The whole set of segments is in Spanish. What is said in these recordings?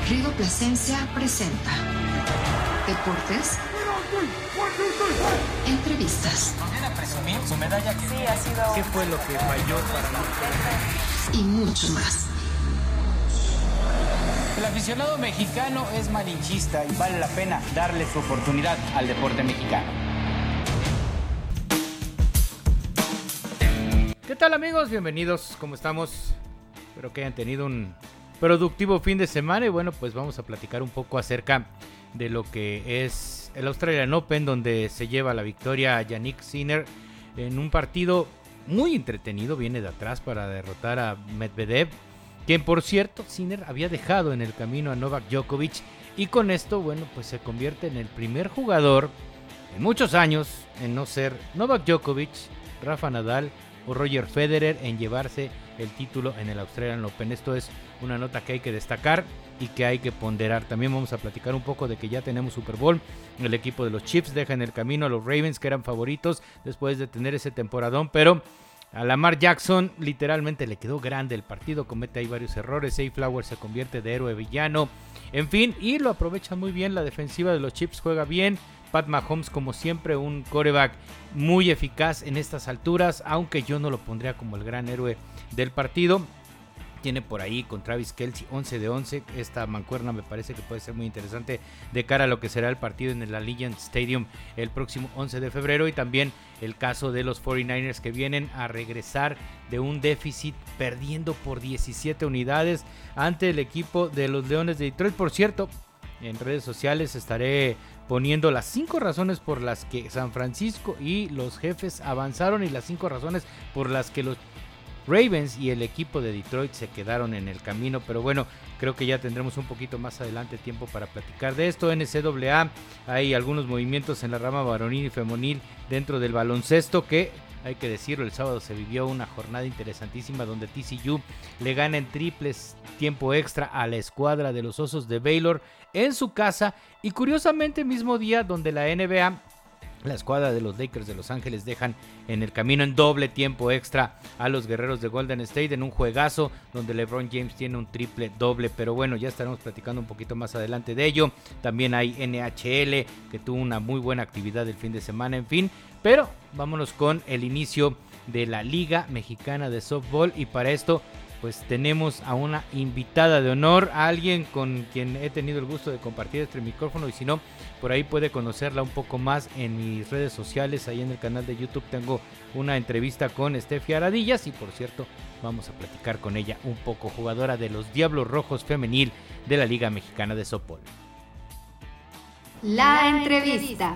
Rigo Plasencia presenta Deportes, entrevistas. ¿Viene a presumir su medalla? Sí, ha sido... ¿Qué fue lo que falló para no? Y mucho más. El aficionado mexicano es malinchista y vale la pena darle su oportunidad al deporte mexicano. ¿Qué tal, amigos? Bienvenidos, ¿cómo estamos? Espero que hayan tenido un productivo fin de semana y bueno, pues vamos a platicar un poco acerca de lo que es el Australian Open, donde se lleva la victoria a Jannik Sinner en un partido muy entretenido. Viene de atrás para derrotar a Medvedev, quien por cierto Sinner había dejado en el camino a Novak Djokovic, y con esto, bueno, pues se convierte en el primer jugador en muchos años en no ser Novak Djokovic, Rafa Nadal o Roger Federer en llevarse el título en el Australian Open. Esto es una nota que hay que destacar y que hay que ponderar. También vamos a platicar un poco de que ya tenemos Super Bowl. El equipo de los Chiefs deja en el camino a los Ravens, que eran favoritos después de tener ese temporadón, pero a Lamar Jackson literalmente le quedó grande el partido, comete ahí varios errores. Zay Flowers se convierte de héroe villano, en fin, y lo aprovecha muy bien. La defensiva de los Chiefs juega bien. Pat Mahomes, como siempre, un quarterback muy eficaz en estas alturas, aunque yo no lo pondría como el gran héroe del partido. Tiene por ahí con Travis Kelce 11 de 11. Esta mancuerna me parece que puede ser muy interesante de cara a lo que será el partido en el Allegiant Stadium el próximo 11 de febrero. Y también el caso de los 49ers, que vienen a regresar de un déficit perdiendo por 17 unidades ante el equipo de los Leones de Detroit. Por cierto, en redes sociales estaré poniendo las 5 razones por las que San Francisco y los Jefes avanzaron y las 5 razones por las que los Ravens y el equipo de Detroit se quedaron en el camino. Pero bueno, creo que ya tendremos un poquito más adelante tiempo para platicar de esto. NCAA, hay algunos movimientos en la rama varonil y femenil dentro del baloncesto que, hay que decirlo, el sábado se vivió una jornada interesantísima donde TCU le gana en triples tiempo extra a la escuadra de los Osos de Baylor en su casa, y curiosamente mismo día donde la NBA, la escuadra de los Lakers de Los Ángeles, dejan en el camino en doble tiempo extra a los guerreros de Golden State en un juegazo donde LeBron James tiene un triple doble. Pero bueno, ya estaremos platicando un poquito más adelante de ello. También hay NHL, que tuvo una muy buena actividad el fin de semana, en fin. Pero vámonos con el inicio de la Liga Mexicana de Softball, y para esto pues tenemos a una invitada de honor, a alguien con quien he tenido el gusto de compartir este micrófono, y si no, por ahí puede conocerla un poco más en mis redes sociales. Ahí en el canal de YouTube tengo una entrevista con Steffi Aradillas, y por cierto, vamos a platicar con ella un poco, jugadora de los Diablos Rojos femenil de la Liga Mexicana de Softball. La entrevista.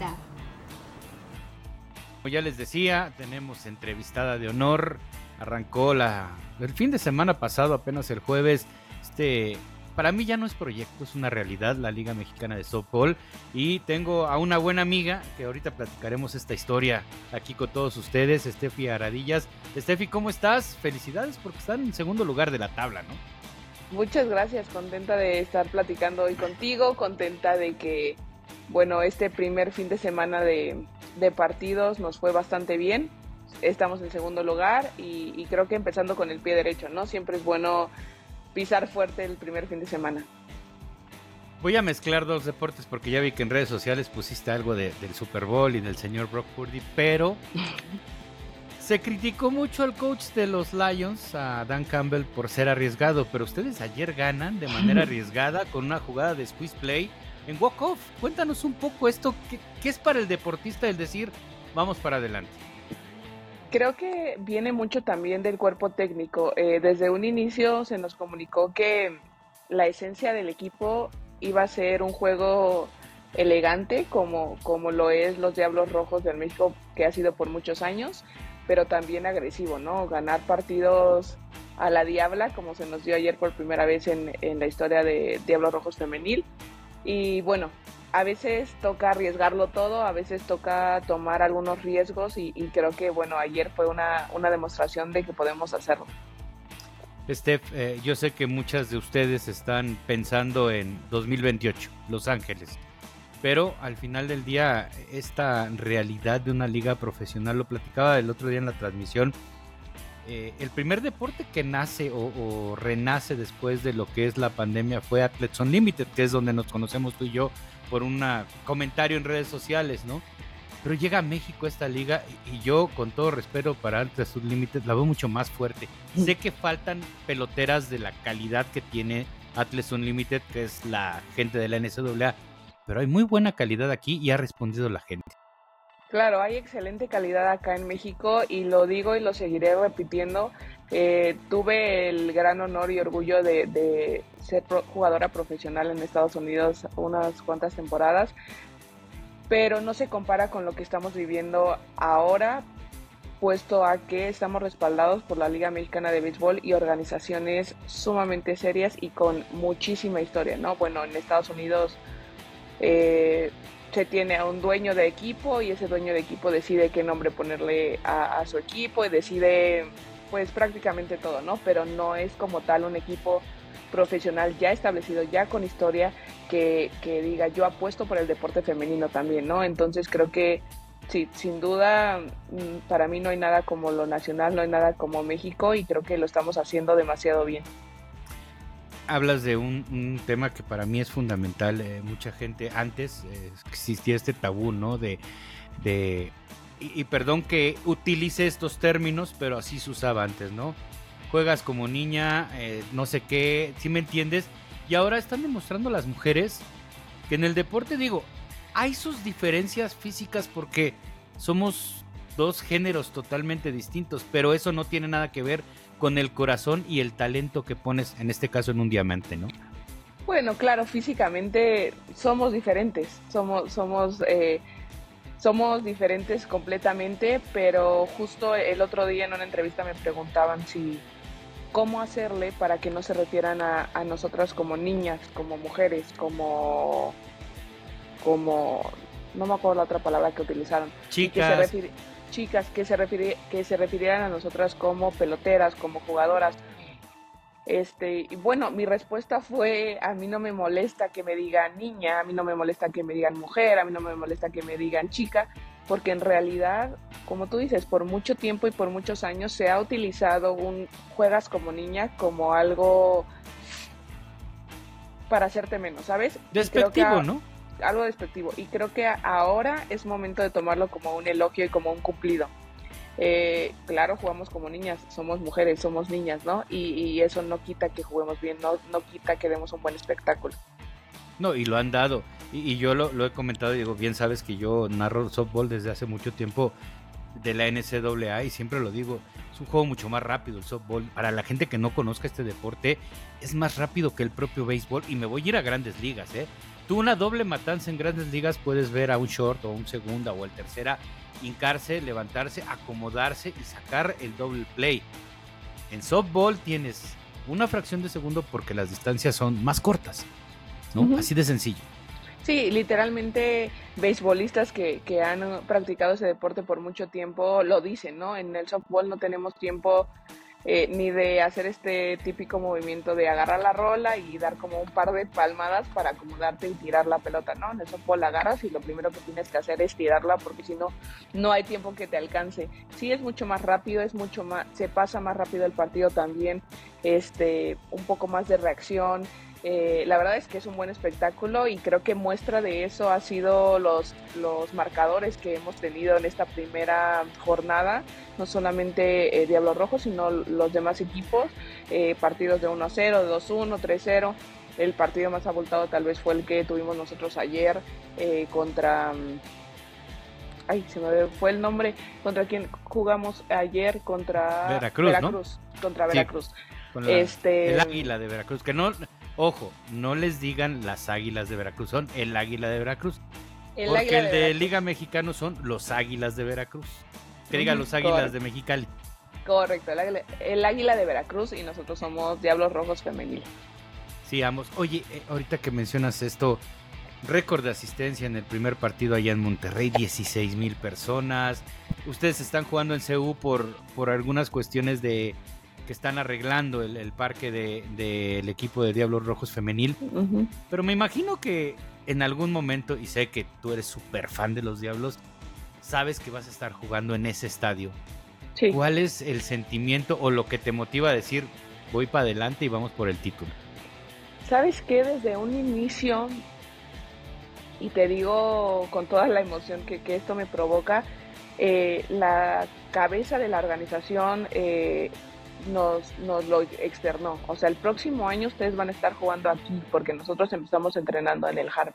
Como ya les decía, tenemos entrevistada de honor. Arrancó el fin de semana pasado, apenas el jueves. Para mí ya no es proyecto, es una realidad, la Liga Mexicana de Softball. Y tengo a una buena amiga que ahorita platicaremos esta historia aquí con todos ustedes, Steffi Aradillas. Steffi, ¿cómo estás? Felicidades porque están en segundo lugar de la tabla, ¿no? Muchas gracias, contenta de estar platicando hoy contigo, contenta de que, bueno, este primer fin de semana de partidos nos fue bastante bien. Estamos en segundo lugar y creo que empezando con el pie derecho, ¿no? Siempre es bueno pisar fuerte el primer fin de semana. Voy a mezclar dos deportes porque ya vi que en redes sociales pusiste algo del Super Bowl y del señor Brock Purdy, pero se criticó mucho al coach de los Lions, a Dan Campbell, por ser arriesgado, pero ustedes ayer ganan de manera arriesgada con una jugada de squeeze play en walk-off. Cuéntanos un poco esto, ¿qué es para el deportista el decir vamos para adelante? Creo que viene mucho también del cuerpo técnico. Desde un inicio se nos comunicó que la esencia del equipo iba a ser un juego elegante, como lo es los Diablos Rojos del México, que ha sido por muchos años, pero también agresivo, ¿no? Ganar partidos a la diabla, como se nos dio ayer por primera vez en la historia de Diablos Rojos femenil. Y bueno, a veces toca arriesgarlo todo, a veces toca tomar algunos riesgos y creo que, bueno, ayer fue una demostración de que podemos hacerlo. Steph, yo sé que muchas de ustedes están pensando en 2028, Los Ángeles, pero al final del día esta realidad de una liga profesional, lo platicaba el otro día en la transmisión, el primer deporte que nace o renace después de lo que es la pandemia fue Athletes Unlimited, que es donde nos conocemos tú y yo por un comentario en redes sociales, ¿no? Pero llega a México esta liga y yo, con todo respeto para Athletes Unlimited, la veo mucho más fuerte. Sé que faltan peloteras de la calidad que tiene Athletes Unlimited, que es la gente de la NCAA, pero hay muy buena calidad aquí y ha respondido la gente. Claro, hay excelente calidad acá en México y lo digo y lo seguiré repitiendo. Tuve el gran honor y orgullo de ser jugadora profesional en Estados Unidos unas cuantas temporadas, pero no se compara con lo que estamos viviendo ahora, puesto a que estamos respaldados por la Liga Mexicana de Béisbol y organizaciones sumamente serias y con muchísima historia, ¿no? Bueno, en Estados Unidos se tiene a un dueño de equipo y ese dueño de equipo decide qué nombre ponerle a su equipo y decide pues prácticamente todo, ¿no? Pero no es como tal un equipo profesional ya establecido, ya con historia, que diga yo apuesto por el deporte femenino también, ¿no? Entonces creo que sí, sin duda, para mí no hay nada como lo nacional, no hay nada como México y creo que lo estamos haciendo demasiado bien. Hablas de un tema que para mí es fundamental. Mucha gente antes existía este tabú, ¿no? Y perdón que utilice estos términos, pero así se usaba antes, ¿no? Juegas como niña, no sé qué, ¿sí me entiendes? Y ahora están demostrando las mujeres que en el deporte, digo, hay sus diferencias físicas porque somos dos géneros totalmente distintos, pero eso no tiene nada que ver con el corazón y el talento que pones, en este caso, en un diamante, ¿no? Bueno, claro, físicamente somos diferentes, somos diferentes completamente, pero justo el otro día en una entrevista me preguntaban cómo hacerle para que no se refieran a nosotras como niñas, como mujeres, como no me acuerdo la otra palabra que utilizaron. Chicas. Que se refirieran a nosotras como peloteras, como jugadoras. Y bueno, mi respuesta fue, a mí no me molesta que me digan niña, a mí no me molesta que me digan mujer, a mí no me molesta que me digan chica, porque en realidad, como tú dices, por mucho tiempo y por muchos años se ha utilizado juegas como niña como algo para hacerte menos, ¿sabes? Despectivo, ¿no? Algo despectivo, y creo que ahora es momento de tomarlo como un elogio y como un cumplido. Claro, jugamos como niñas, somos mujeres, somos niñas, ¿no? Y eso no quita que juguemos bien, no quita que demos un buen espectáculo. No, y lo han dado, y yo lo he comentado, digo, bien sabes que yo narro softball desde hace mucho tiempo de la NCAA y siempre lo digo, es un juego mucho más rápido el softball. Para la gente que no conozca este deporte, es más rápido que el propio béisbol, y me voy a ir a grandes ligas, ¿eh? Tú una doble matanza en grandes ligas puedes ver a un short o un segunda o el tercera hincarse, levantarse, acomodarse y sacar el double play. En softball tienes una fracción de segundo porque las distancias son más cortas, ¿no? Uh-huh. Así de sencillo. Sí, literalmente beisbolistas que han practicado ese deporte por mucho tiempo lo dicen, ¿no? En el softball no tenemos tiempo ni de hacer este típico movimiento de agarrar la rola y dar como un par de palmadas para acomodarte y tirar la pelota, ¿no? En el softball la agarras y lo primero que tienes que hacer es tirarla porque si no, no hay tiempo que te alcance. Sí, es mucho más rápido, se pasa más rápido el partido también, un poco más de reacción. La verdad es que es un buen espectáculo y creo que muestra de eso ha sido los marcadores que hemos tenido en esta primera jornada, no solamente Diablos Rojos, sino los demás equipos, partidos de 1-0, de 2-1, 3-0. El partido más abultado tal vez fue el que tuvimos nosotros ayer contra... se me fue el nombre. ¿Contra quién jugamos ayer? Contra Veracruz, ¿no? Contra Veracruz. Sí, con el Águila de Veracruz, que no... Ojo, no les digan las Águilas de Veracruz, son el Águila de Veracruz. Porque el de Liga Mexicano son los Águilas de Veracruz. Que digan los Águilas de Mexicali. Correcto, el Águila de Veracruz y nosotros somos Diablos Rojos Femenil. Sí, ambos. Oye, ahorita que mencionas esto, récord de asistencia en el primer partido allá en Monterrey, 16,000 personas. Ustedes están jugando en CU por algunas cuestiones de... que están arreglando el parque del equipo de Diablos Rojos Femenil. Uh-huh. Pero me imagino que en algún momento, y sé que tú eres súper fan de los Diablos, sabes que vas a estar jugando en ese estadio Sí. ¿Cuál es el sentimiento o lo que te motiva a decir voy para adelante y vamos por el título? ¿Sabes qué? Desde un inicio, y te digo con toda la emoción que esto me provoca, la cabeza de la organización nos lo externó. O sea, el próximo año ustedes van a estar jugando aquí porque nosotros empezamos entrenando en el Harp,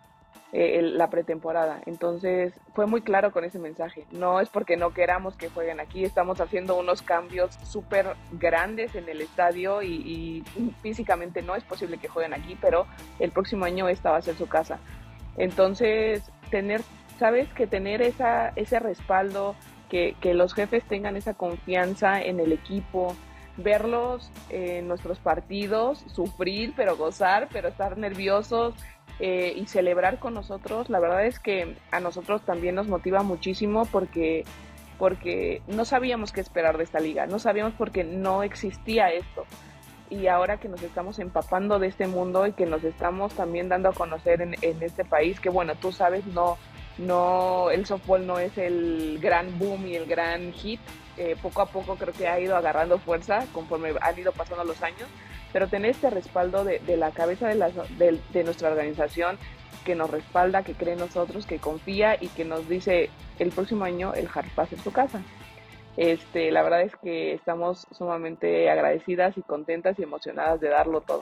la pretemporada. Entonces fue muy claro con ese mensaje. No es porque no queramos que jueguen aquí, estamos haciendo unos cambios súper grandes en el estadio y físicamente no es posible que jueguen aquí, pero el próximo año esta va a ser su casa. Entonces, sabes que tener ese respaldo, que los jefes tengan esa confianza en el equipo, verlos en nuestros partidos, sufrir, pero gozar, pero estar nerviosos y celebrar con nosotros, la verdad es que a nosotros también nos motiva muchísimo porque no sabíamos qué esperar de esta liga, no sabíamos porque no existía esto. Y ahora que nos estamos empapando de este mundo y que nos estamos también dando a conocer en este país, que bueno, tú sabes, no, el softball no es el gran boom y el gran hit, poco a poco creo que ha ido agarrando fuerza conforme han ido pasando los años, pero tener este respaldo de la cabeza de nuestra organización, que nos respalda, que cree en nosotros, que confía y que nos dice el próximo año el Harp va a ser su casa. La verdad es que estamos sumamente agradecidas y contentas y emocionadas de darlo todo.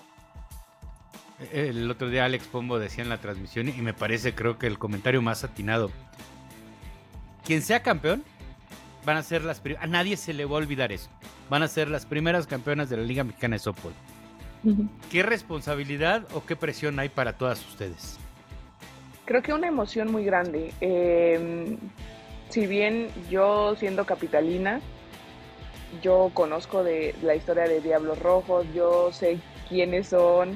El otro día Alex Pombo decía en la transmisión, y me parece, creo que el comentario más atinado: quien sea campeón, van a ser a nadie se le va a olvidar eso. Van a ser las primeras campeonas de la Liga Mexicana de Softball. Uh-huh. ¿Qué responsabilidad o qué presión hay para todas ustedes? Creo que una emoción muy grande. Si bien yo, siendo capitalina, yo conozco de la historia de Diablos Rojos, yo sé quiénes son,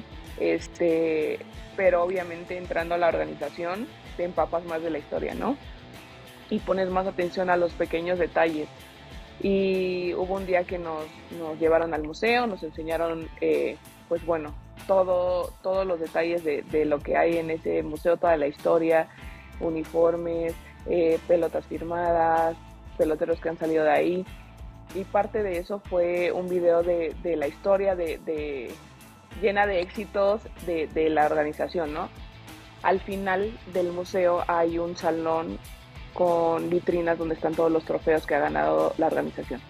pero obviamente entrando a la organización te empapas más de la historia, ¿no? Y pones más atención a los pequeños detalles. Y hubo un día que nos llevaron al museo, nos enseñaron, pues bueno, todos los detalles de lo que hay en ese museo, toda la historia, uniformes, pelotas firmadas, peloteros que han salido de ahí, y parte de eso fue un video de la historia llena de éxitos de la organización, ¿no? Al final del museo hay un salón con vitrinas donde están todos los trofeos que ha ganado la organización.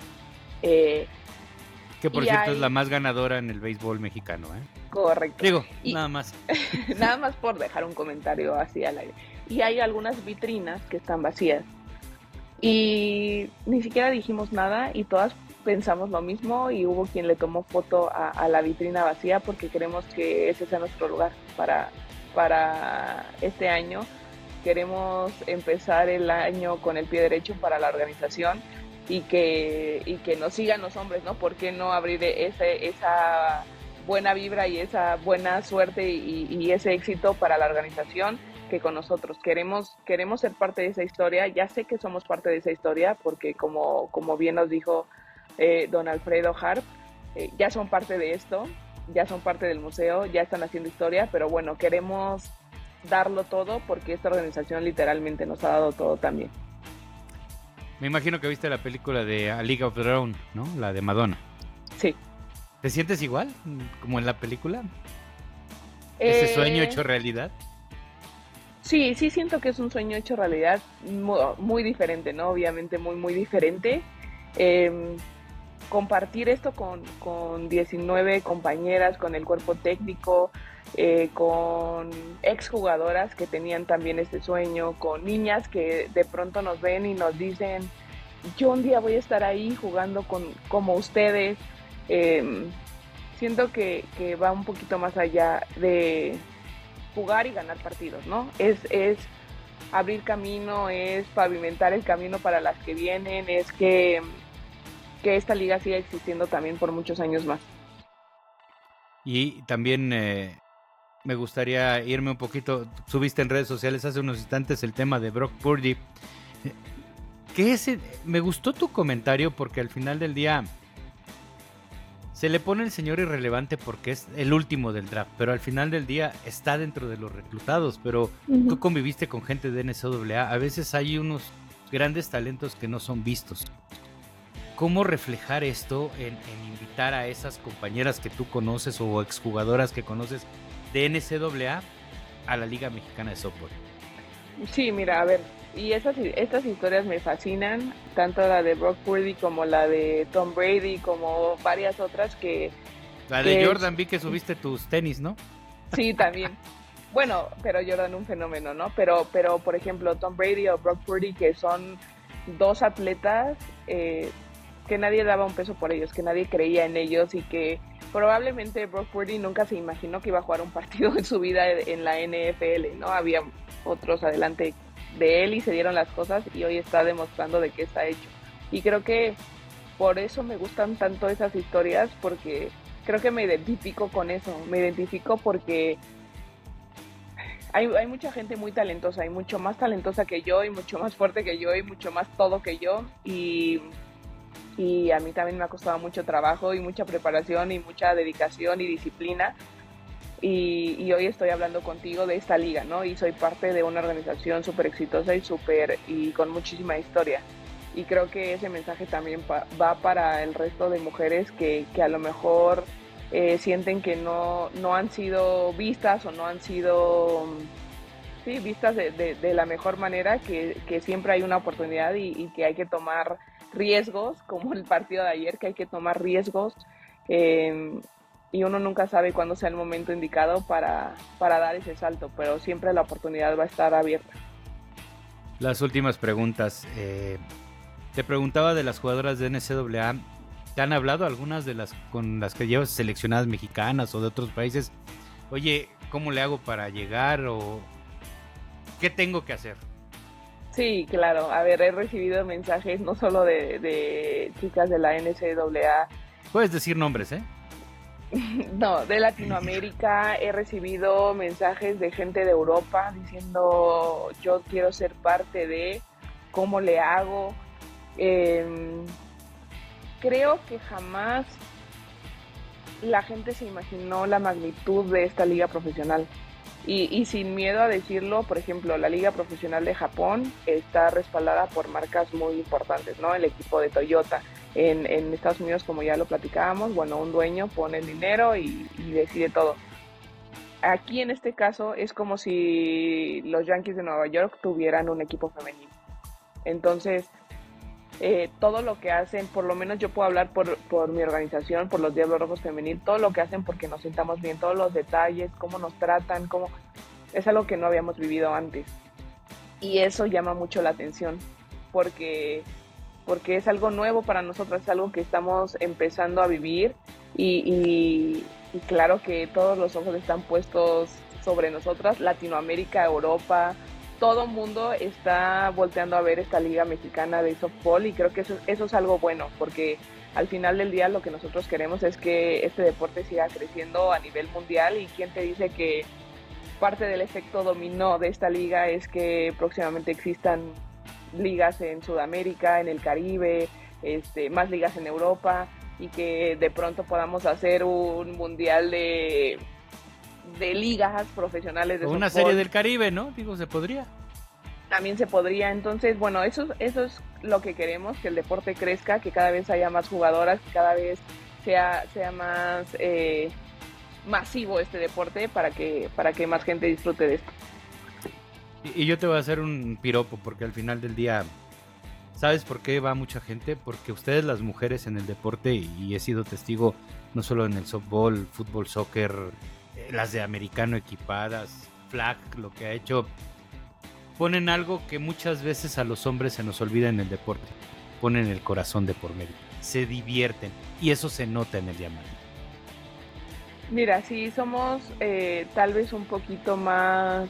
Que por cierto es la más ganadora en el béisbol mexicano, ¿eh? Correcto. Digo, nada más. Nada más por dejar un comentario así al aire. Y hay algunas vitrinas que están vacías. Y ni siquiera dijimos nada y todas pensamos lo mismo, y hubo quien le tomó foto a la vitrina vacía porque queremos que ese sea nuestro lugar para este año. Queremos empezar el año con el pie derecho para la organización y que nos sigan los hombres, ¿no? ¿Por qué no abrir esa buena vibra y esa buena suerte y ese éxito para la organización que con nosotros? Queremos ser parte de esa historia. Ya sé que somos parte de esa historia porque como bien nos dijo don Alfredo Harp, ya son parte de esto, ya son parte del museo, ya están haciendo historia, pero bueno, queremos darlo todo porque esta organización literalmente nos ha dado todo también. Me imagino que viste la película de A League of Their Own, ¿no? La de Madonna. Sí. ¿Te sientes igual como en la película? ¿Ese sueño hecho realidad? Sí siento que es un sueño hecho realidad, muy diferente, ¿no? Obviamente muy diferente. Compartir esto con 19 compañeras, con el cuerpo técnico, con exjugadoras que tenían también este sueño, con niñas que de pronto nos ven y nos dicen, yo un día voy a estar ahí jugando como ustedes. Siento que va un poquito más allá de jugar y ganar partidos, ¿no? Es abrir camino, es pavimentar el camino para las que vienen, es que esta liga siga existiendo también por muchos años más. Y también me gustaría irme un poquito. Subiste en redes sociales hace unos instantes el tema de Brock Purdy. Me gustó tu comentario porque al final del día se le pone el señor irrelevante porque es el último del draft, pero al final del día está dentro de los reclutados. Pero tú conviviste con gente de NCAA. A veces hay unos grandes talentos que no son vistos. ¿cómo reflejar esto en invitar a esas compañeras que tú conoces o exjugadoras que conoces de NCAA a la Liga Mexicana de Softball? Sí, mira, a ver, y estas historias me fascinan, tanto la de Brock Purdy como la de Tom Brady, como varias otras que... La de Jordan, vi que subiste tus tenis, ¿no? Sí, también. Bueno, pero Jordan un fenómeno, ¿no? Pero por ejemplo, Tom Brady o Brock Purdy, que son dos atletas que nadie daba un peso por ellos, que nadie creía en ellos y que probablemente Brock Purdy nunca se imaginó que iba a jugar un partido en su vida en la NFL, ¿no? Había otros adelante de él y se dieron las cosas y hoy está demostrando de qué está hecho. Y creo que por eso me gustan tanto esas historias, porque creo que me identifico con eso, me identifico porque hay mucha gente muy talentosa y mucho más talentosa que yo y mucho más fuerte que yo y mucho más todo que yo y a mí también me ha costado mucho trabajo y mucha preparación y mucha dedicación y disciplina y hoy estoy hablando contigo de esta liga, ¿no? Y soy parte de una organización súper exitosa y con muchísima historia. Y creo que ese mensaje también va para el resto de mujeres que a lo mejor sienten que no han sido vistas o no han sido vistas de la mejor manera, que siempre hay una oportunidad y que hay que tomar riesgos, como el partido de ayer, que hay que tomar riesgos y uno nunca sabe cuándo sea el momento indicado para dar ese salto, pero siempre la oportunidad va a estar abierta. Las últimas preguntas. Te preguntaba de las jugadoras de NCAA. ¿Te han hablado algunas de las con las que llevas seleccionadas mexicanas o de otros países? Oye, ¿cómo le hago para llegar? ¿O qué tengo que hacer? Sí, claro. A ver, he recibido mensajes no solo de chicas de la NCAA. Puedes decir nombres, ¿eh? No, de Latinoamérica. He recibido mensajes de gente de Europa diciendo yo quiero ser parte de, ¿cómo le hago? Creo que jamás la gente se imaginó la magnitud de esta liga profesional. Y sin miedo a decirlo, por ejemplo, la Liga Profesional de Japón está respaldada por marcas muy importantes, ¿no? El equipo de Toyota. En Estados Unidos, como ya lo platicábamos, bueno, un dueño pone el dinero y decide todo. Aquí en este caso es como si los Yankees de Nueva York tuvieran un equipo femenino. Entonces, todo lo que hacen, por lo menos yo puedo hablar por mi organización, por los Diablos Rojos Femenil, todo lo que hacen porque nos sintamos bien, todos los detalles, cómo nos tratan, es algo que no habíamos vivido antes. Y eso llama mucho la atención, porque es algo nuevo para nosotros, es algo que estamos empezando a vivir y claro que todos los ojos están puestos sobre nosotras, Latinoamérica, Europa. Todo el mundo está volteando a ver esta liga mexicana de softball y creo que eso es algo bueno, porque al final del día lo que nosotros queremos es que este deporte siga creciendo a nivel mundial y quién te dice que parte del efecto dominó de esta liga es que próximamente existan ligas en Sudamérica, en el Caribe, más ligas en Europa y que de pronto podamos hacer un mundial de ligas profesionales de una softball. Serie del Caribe, ¿no? Digo, se podría. También se podría. Entonces, bueno, eso es lo que queremos, que el deporte crezca, que cada vez haya más jugadoras, que cada vez sea más masivo este deporte para que más gente disfrute de esto. Y yo te voy a hacer un piropo porque al final del día, ¿sabes por qué va mucha gente? Porque ustedes las mujeres en el deporte, y he sido testigo no solo en el softball, fútbol, soccer, las de americano equipadas, flag, lo que ha hecho, ponen algo que muchas veces a los hombres se nos olvida en el deporte, ponen el corazón de por medio, se divierten y eso se nota en el llamado. Mira, sí, somos tal vez un poquito más,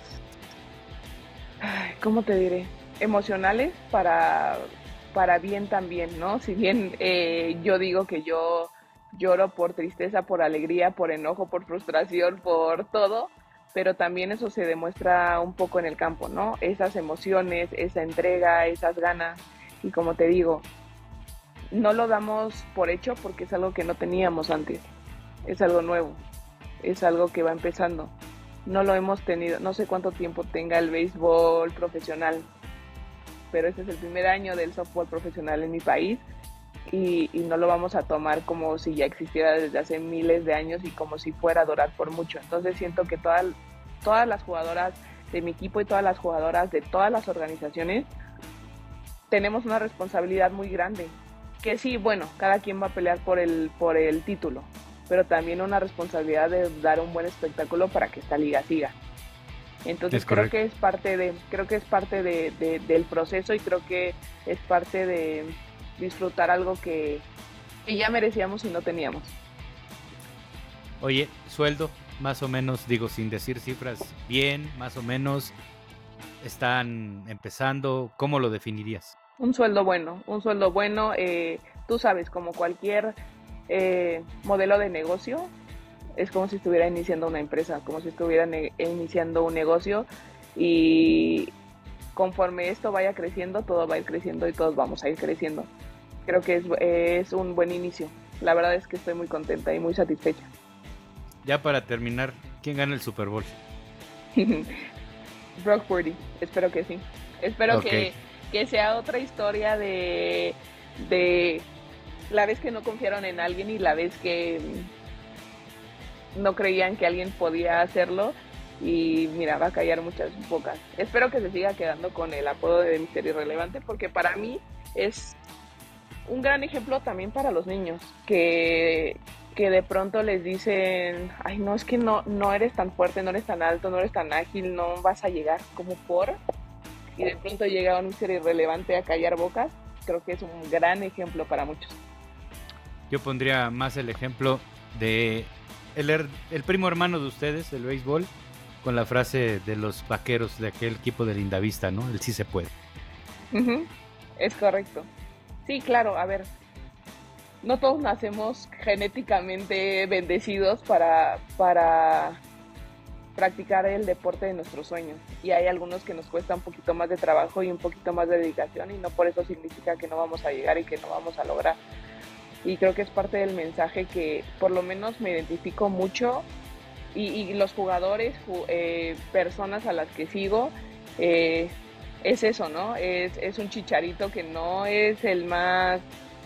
¿cómo te diré? Emocionales para bien también, ¿no? Si bien yo digo que yo lloro por tristeza, por alegría, por enojo, por frustración, por todo, pero también eso se demuestra un poco en el campo, ¿no? Esas emociones, esa entrega, esas ganas, y como te digo, no lo damos por hecho porque es algo que no teníamos antes, es algo nuevo, es algo que va empezando, no lo hemos tenido, no sé cuánto tiempo tenga el béisbol profesional, pero este es el primer año del softball profesional en mi país y no lo vamos a tomar como si ya existiera desde hace miles de años y como si fuera a durar por mucho. Entonces siento que todas las jugadoras de mi equipo y todas las jugadoras de todas las organizaciones tenemos una responsabilidad muy grande. Que sí, bueno, cada quien va a pelear por el título, pero también una responsabilidad de dar un buen espectáculo para que esta liga siga. Entonces creo que es parte del proceso y creo que es parte de disfrutar algo que ya merecíamos y no teníamos. Oye, sueldo, más o menos, digo sin decir cifras, bien, más o menos, están empezando, ¿cómo lo definirías? Un sueldo bueno, tú sabes, como cualquier modelo de negocio, es como si estuviera iniciando una empresa, como si estuviera iniciando un negocio, y conforme esto vaya creciendo, todo va a ir creciendo y todos vamos a ir creciendo. Creo que es un buen inicio. La verdad es que estoy muy contenta y muy satisfecha. Ya para terminar, ¿quién gana el Super Bowl? Brock Purdy, espero que sí. Espero que sea otra historia de la vez que no confiaron en alguien y la vez que no creían que alguien podía hacerlo, y mira, va a callar muchas bocas. Espero que se siga quedando con el apodo de Mr. Irrelevante, porque para mí es un gran ejemplo también para los niños que de pronto les dicen, ay, no, es que no eres tan fuerte, no eres tan alto, no eres tan ágil, no vas a llegar, como por, y de pronto llega un Mr. Irrelevante a callar bocas. Creo que es un gran ejemplo para muchos. Yo pondría más el ejemplo de el primo hermano de ustedes, del béisbol, con la frase de los vaqueros de aquel equipo de Lindavista, ¿no? El sí se puede. Uh-huh. Es correcto. Sí, claro, a ver, no todos nacemos genéticamente bendecidos para practicar el deporte de nuestros sueños, y hay algunos que nos cuesta un poquito más de trabajo y un poquito más de dedicación, y no por eso significa que no vamos a llegar y que no vamos a lograr. Y creo que es parte del mensaje que por lo menos me identifico mucho, y los jugadores, personas a las que sigo, es eso, ¿no? Es un Chicharito que no es el más...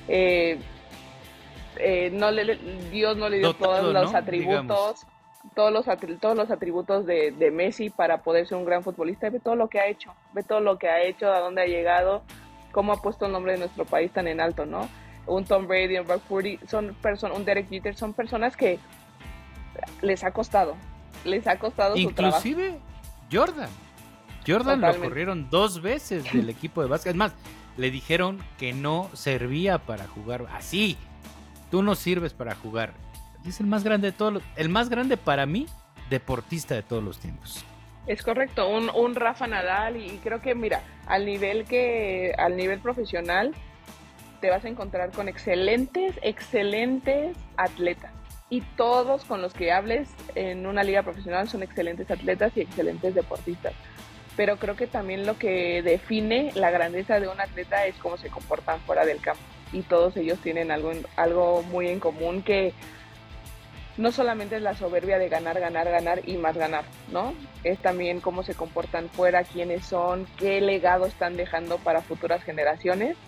Dios no le dio dotado, todos los ¿no? atributos, todos los atributos de Messi para poder ser un gran futbolista. Ve todo lo que ha hecho, a dónde ha llegado, cómo ha puesto el nombre de nuestro país tan en alto, ¿no? Un Tom Brady, un Brock Purdy, un Derek Jeter, son personas que les ha costado su trabajo. Inclusive Jordan Totalmente. Lo corrieron 2 veces del equipo de básquet. Es más, le dijeron que no servía para jugar. Así, tú no sirves para jugar. Es el más grande de todos, el más grande para mí, deportista de todos los tiempos. Es correcto, un Rafa Nadal, y creo que mira, al nivel profesional te vas a encontrar con excelentes atletas, y todos con los que hables en una liga profesional son excelentes atletas y excelentes deportistas. Pero creo que también lo que define la grandeza de un atleta es cómo se comportan fuera del campo, y todos ellos tienen algo muy en común, que no solamente es la soberbia de ganar y más ganar, ¿no? Es también cómo se comportan fuera, quiénes son, qué legado están dejando para futuras generaciones,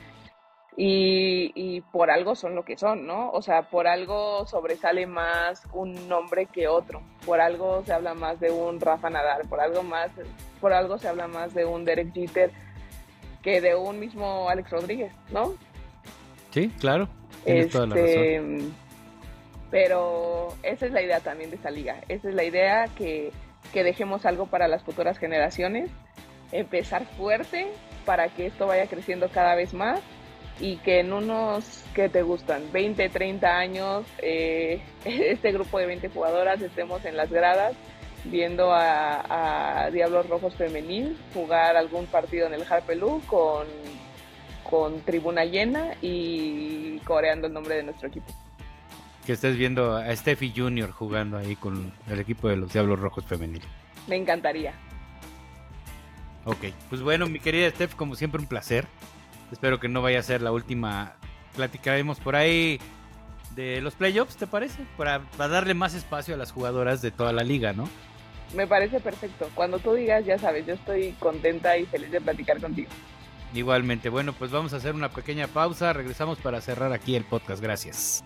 y por algo son lo que son, ¿no? O sea, por algo sobresale más un nombre que otro, por algo se habla más de un Rafa Nadal, por algo se habla más de un Derek Jeter que de un mismo Alex Rodríguez, ¿no? Sí, claro, tienes toda la razón. Pero esa es la idea también de esta liga, esa es la idea, que dejemos algo para las futuras generaciones, empezar fuerte para que esto vaya creciendo cada vez más, y que en unos, ¿qué te gustan? 20, 30 años, este grupo de 20 jugadoras estemos en las gradas viendo a Diablos Rojos Femenil jugar algún partido en el Harpelú con tribuna llena y coreando el nombre de nuestro equipo. Que estés viendo a Steffi Junior jugando ahí con el equipo de los Diablos Rojos Femenil. Me encantaría. Ok, pues bueno, mi querida Steph, como siempre un placer. Espero que no vaya a ser la última. Platicaremos por ahí de los playoffs, ¿te parece? Para darle más espacio a las jugadoras de toda la liga, ¿no? Me parece perfecto. Cuando tú digas, ya sabes, yo estoy contenta y feliz de platicar contigo. Igualmente, bueno, pues vamos a hacer una pequeña pausa, regresamos para cerrar aquí el podcast, gracias.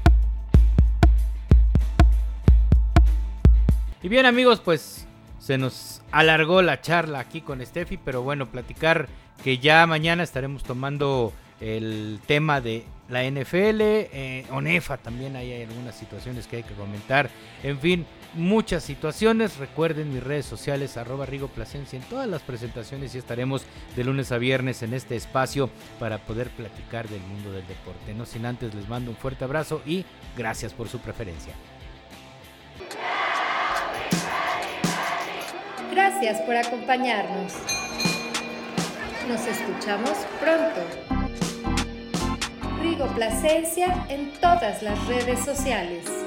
Y bien amigos, pues se nos alargó la charla aquí con Steffi, pero bueno, platicar que ya mañana estaremos tomando el tema de la NFL, ONEFA también hay algunas situaciones que hay que comentar, en fin, muchas situaciones. Recuerden mis redes sociales @RigoPlasencia en todas las presentaciones y estaremos de lunes a viernes en este espacio para poder platicar del mundo del deporte. No sin antes les mando un fuerte abrazo y gracias por su preferencia. Gracias por acompañarnos. Nos escuchamos pronto. Rigo Plasencia en todas las redes sociales.